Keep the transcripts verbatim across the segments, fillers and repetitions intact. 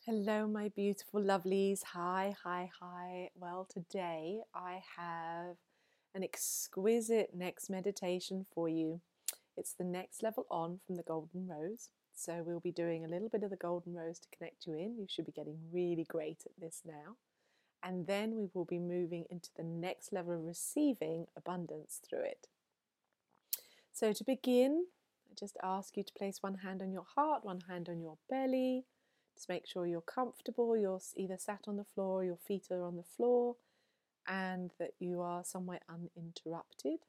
Hello, my beautiful lovelies. Hi, hi, hi. Well, today I have an exquisite next meditation for you. It's the next level on from the Golden Rose. So, we'll be doing a little bit of the Golden Rose to connect you in. You should be getting really great at this now. And then we will be moving into the next level of receiving abundance through it. So, to begin, I just ask you to place one hand on your heart, one hand on your belly. Just make sure you're comfortable, you're either sat on the floor, your feet are on the floor, and that you are somewhere uninterrupted.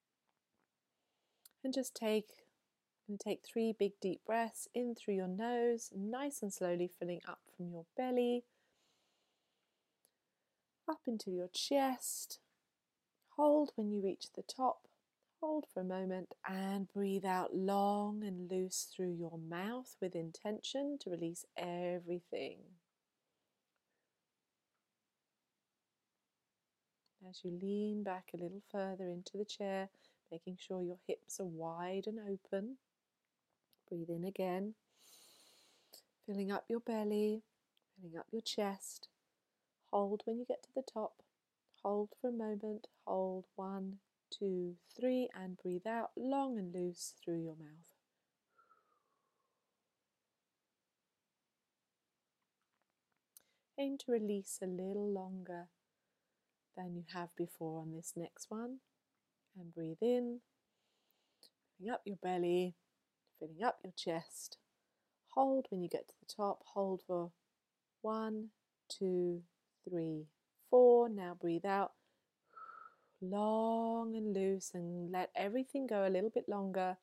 And just take, and take three big deep breaths in through your nose, nice and slowly filling up from your belly, up into your chest. Hold when you reach the top. Hold for a moment and breathe out long and loose through your mouth with intention to release everything. As you lean back a little further into the chair, making sure your hips are wide and open. Breathe in again, filling up your belly, filling up your chest. Hold when you get to the top. Hold for a moment. Hold one, two, three, and breathe out long and loose through your mouth. Aim to release a little longer than you have before on this next one. And breathe in, filling up your belly, filling up your chest. Hold when you get to the top. Hold for one, two, three, four. Now breathe out long and loose and let everything go a little bit longer.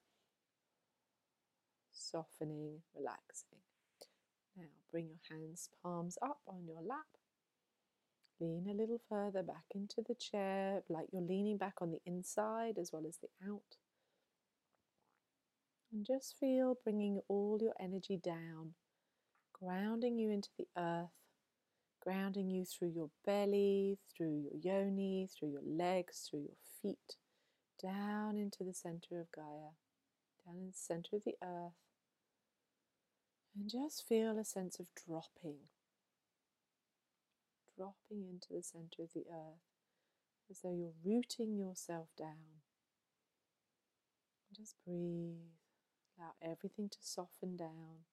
Softening, relaxing. Now bring your hands, palms up on your lap. Lean a little further back into the chair, like you're leaning back on the inside as well as the out. And just feel bringing all your energy down, grounding you into the earth, grounding you through your belly, through your yoni, through your legs, through your feet, down into the center of Gaia, down in the center of the earth. And just feel a sense of dropping, dropping into the center of the earth, as though you're rooting yourself down. Just breathe, allow everything to soften down.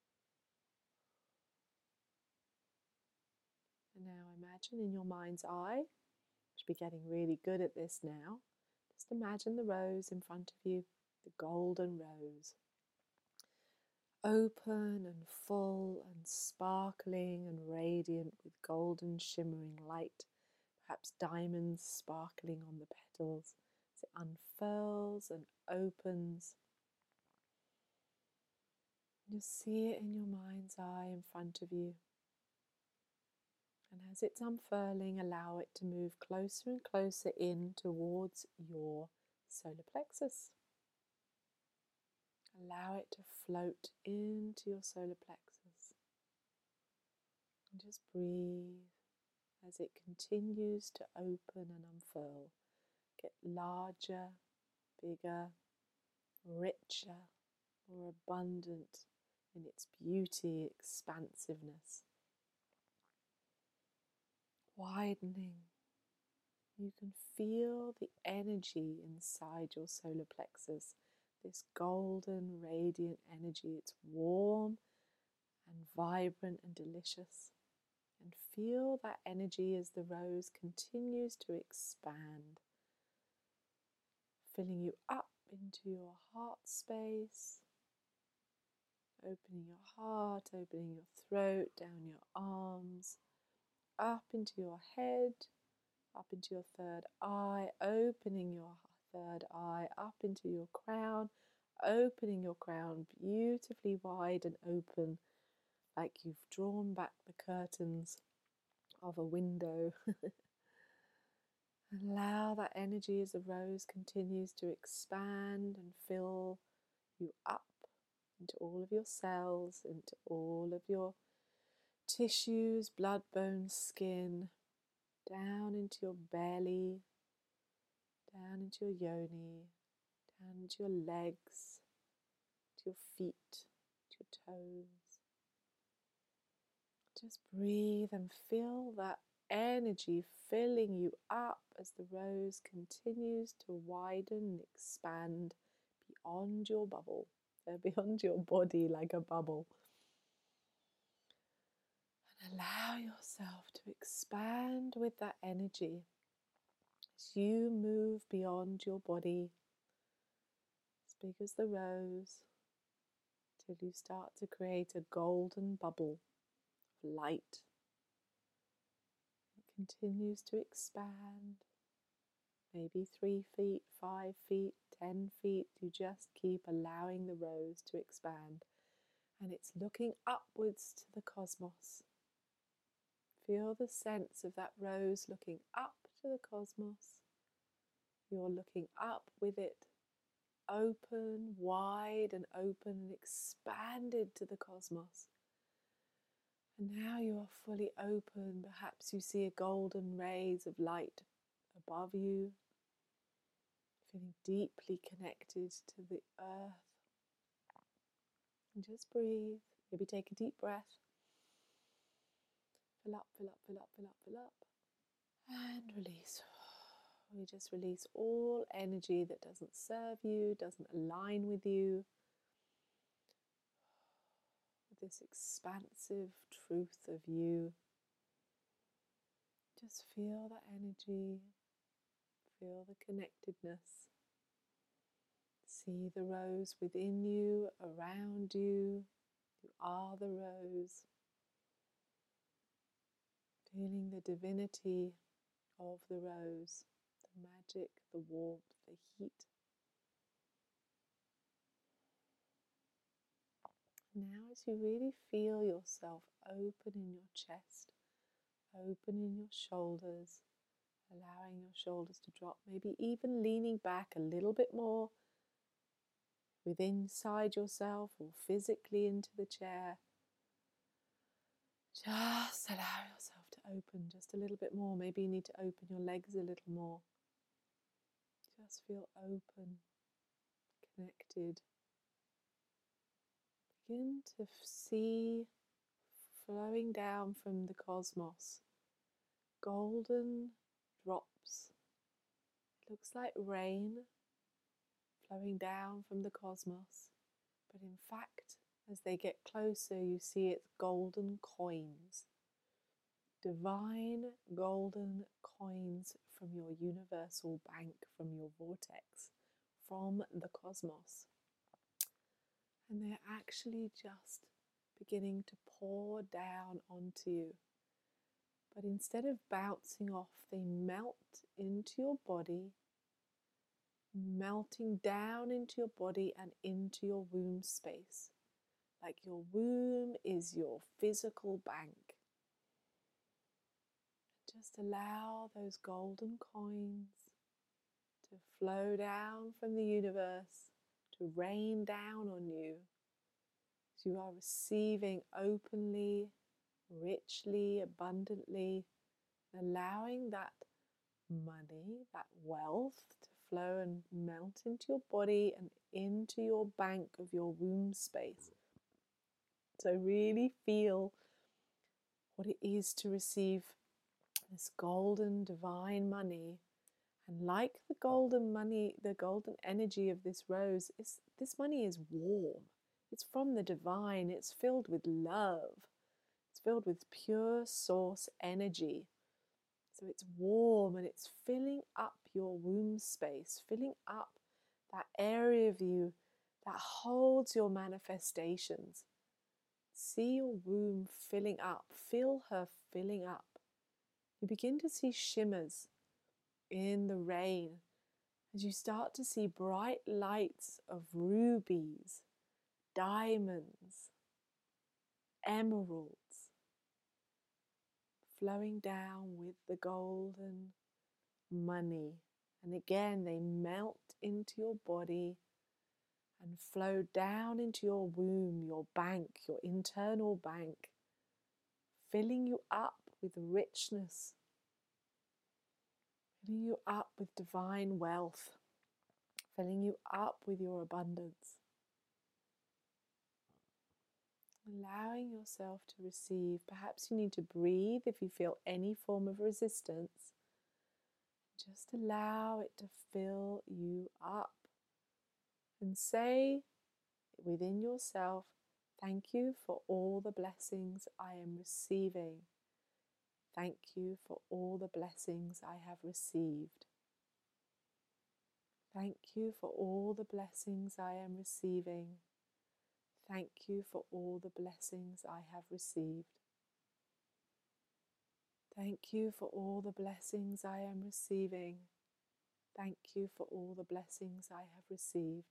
And now imagine in your mind's eye, you should be getting really good at this now. Just imagine the rose in front of you, the golden rose. Open and full and sparkling and radiant with golden shimmering light, perhaps diamonds sparkling on the petals as it unfurls and opens. Just see it in your mind's eye in front of you. And as it's unfurling, allow it to move closer and closer in towards your solar plexus. Allow it to float into your solar plexus. And just breathe as it continues to open and unfurl. Get larger, bigger, richer, more abundant in its beauty, expansiveness. Widening. You can feel the energy inside your solar plexus, this golden, radiant energy. It's warm and vibrant and delicious. And feel that energy as the rose continues to expand, filling you up into your heart space, opening your heart, opening your throat, down your arms, up into your head, up into your third eye, opening your third eye, up into your crown, opening your crown beautifully wide and open, like you've drawn back the curtains of a window. Allow that energy as the rose continues to expand and fill you up into all of your cells, into all of your tissues, blood, bones, skin, down into your belly, down into your yoni, down into your legs, to your feet, to your toes. Just breathe and feel that energy filling you up as the rose continues to widen and expand beyond your bubble, uh, beyond your body like a bubble. And allow yourself to expand with that energy as you move beyond your body, as big as the rose, till you start to create a golden bubble of light. It continues to expand, maybe three feet, five feet, ten feet. You just keep allowing the rose to expand, and it's looking upwards to the cosmos. Feel the sense of that rose looking up to the cosmos. You're looking up with it, open, wide and open and expanded to the cosmos. And now you are fully open. Perhaps you see a golden rays of light above you, feeling deeply connected to the earth. And just breathe. Maybe take a deep breath. Fill up, fill up, fill up, fill up, fill up. And release. We just release all energy that doesn't serve you, doesn't align with you. This expansive truth of you. Just feel the energy, feel the connectedness. See the rose within you, around you. You are the rose. Feeling the divinity of the rose, the magic, the warmth, the heat. Now as you really feel yourself open in your chest, open in your shoulders, allowing your shoulders to drop, maybe even leaning back a little bit more within inside yourself or physically into the chair. Just allow yourself to open just a little bit more. Maybe you need to open your legs a little more. Just feel open, connected. Begin to see flowing down from the cosmos golden drops. It looks like rain flowing down from the cosmos, but in fact, as they get closer, you see it's golden coins. Divine golden coins from your universal bank, from your vortex, from the cosmos. And they're actually just beginning to pour down onto you. But instead of bouncing off, they melt into your body, melting down into your body and into your womb space. Like your womb is your physical bank. Just allow those golden coins to flow down from the universe, to rain down on you. As you are receiving openly, richly, abundantly, allowing that money, that wealth to flow and melt into your body and into your bank of your womb space. So really feel what it is to receive this golden divine money. And like the golden money, the golden energy of this rose, is this money is warm. It's from the divine. It's filled with love. It's filled with pure source energy. So it's warm and it's filling up your womb space, filling up that area of you that holds your manifestations. See your womb filling up. Feel her filling up. You begin to see shimmers in the rain as you start to see bright lights of rubies, diamonds, emeralds flowing down with the golden money. And again, they melt into your body and flow down into your womb, your bank, your internal bank, filling you up with richness, filling you up with divine wealth, filling you up with your abundance. allowing yourself to receive. Perhaps you need to breathe if you feel any form of resistance. Just allow it to fill you up and say within yourself, thank you for all the blessings I am receiving. Thank you for all the blessings I have received. Thank you for all the blessings I am receiving. Thank you for all the blessings I have received. Thank you for all the blessings I am receiving. Thank you for all the blessings I have received.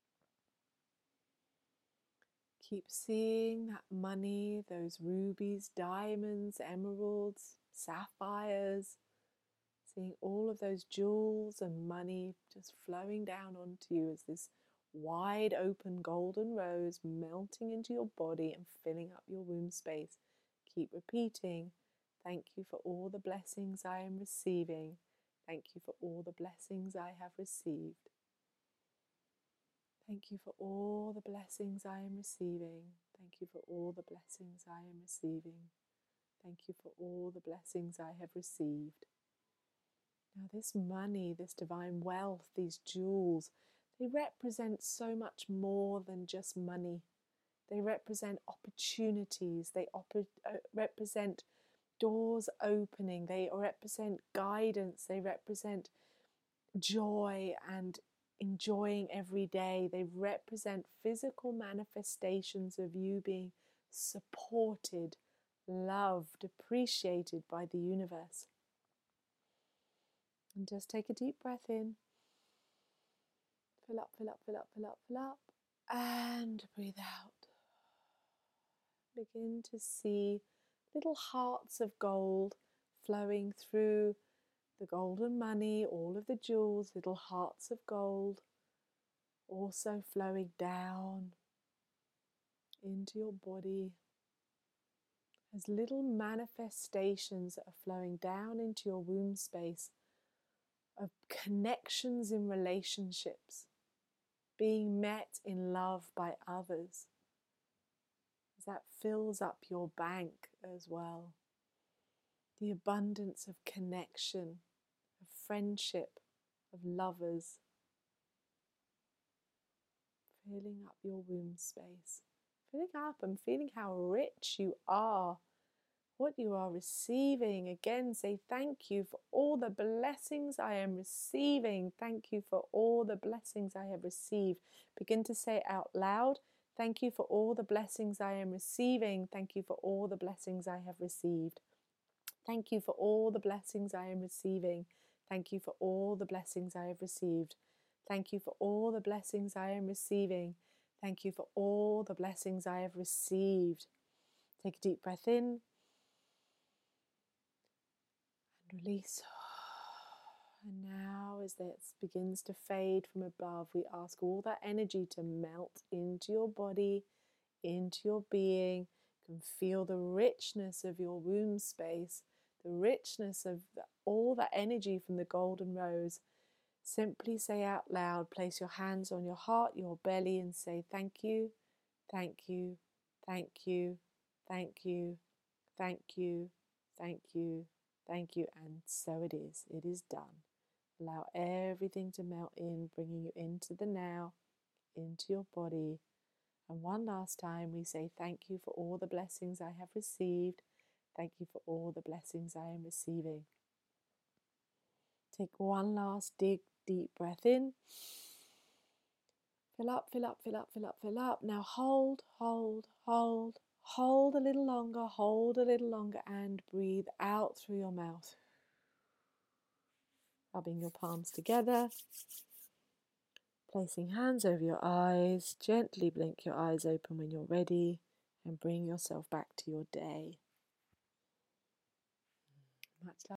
Keep seeing that money, those rubies, diamonds, emeralds, sapphires, seeing all of those jewels and money just flowing down onto you as this wide open golden rose melting into your body and filling up your womb space. Keep repeating, thank you for all the blessings I am receiving. Thank you for all the blessings I have received. Thank you for all the blessings I am receiving. Thank you for all the blessings I am receiving. Thank you for all the blessings I have received. Now this money, this divine wealth, these jewels, they represent so much more than just money. They represent opportunities. They op- uh, represent doors opening. They represent guidance. They represent joy and enjoying every day. They represent physical manifestations of you being supported, loved, appreciated by the universe. And just take a deep breath in. Fill up, fill up, fill up, fill up, fill up. And breathe out. Begin to see little hearts of gold flowing through the golden money, all of the jewels, little hearts of gold, also flowing down into your body as little manifestations that are flowing down into your womb space of connections in relationships, being met in love by others. As that fills up your bank as well. The abundance of connection, of friendship, of lovers, filling up your womb space. Filling up and feeling how rich you are, what you are receiving. Again, say thank you for all the blessings I am receiving. Thank you for all the blessings I have received. Begin to say it out loud. Thank you for all the blessings I am receiving. Thank you for all the blessings I have received. Thank you for all the blessings I am receiving. Thank you for all the blessings I have received. Thank you for all the blessings I am receiving. Thank you for all the blessings I have received. Take a deep breath in and release. And now as that begins to fade from above, we ask all that energy to melt into your body, into your being. You can feel the richness of your womb space, the richness of the, all that energy from the golden rose. Simply say out loud, place your hands on your heart, your belly, and say thank you, thank you, thank you, thank you, thank you, thank you, thank you, and so it is. It is done. Allow everything to melt in, bringing you into the now, into your body. And one last time we say thank you for all the blessings I have received. Thank you for all the blessings I am receiving. Take one last deep, deep breath in. Fill up, fill up, fill up, fill up, fill up. Now hold, hold, hold, hold a little longer, hold a little longer, and breathe out through your mouth. Rubbing your palms together. Placing hands over your eyes. Gently blink your eyes open when you're ready and bring yourself back to your day. Much love.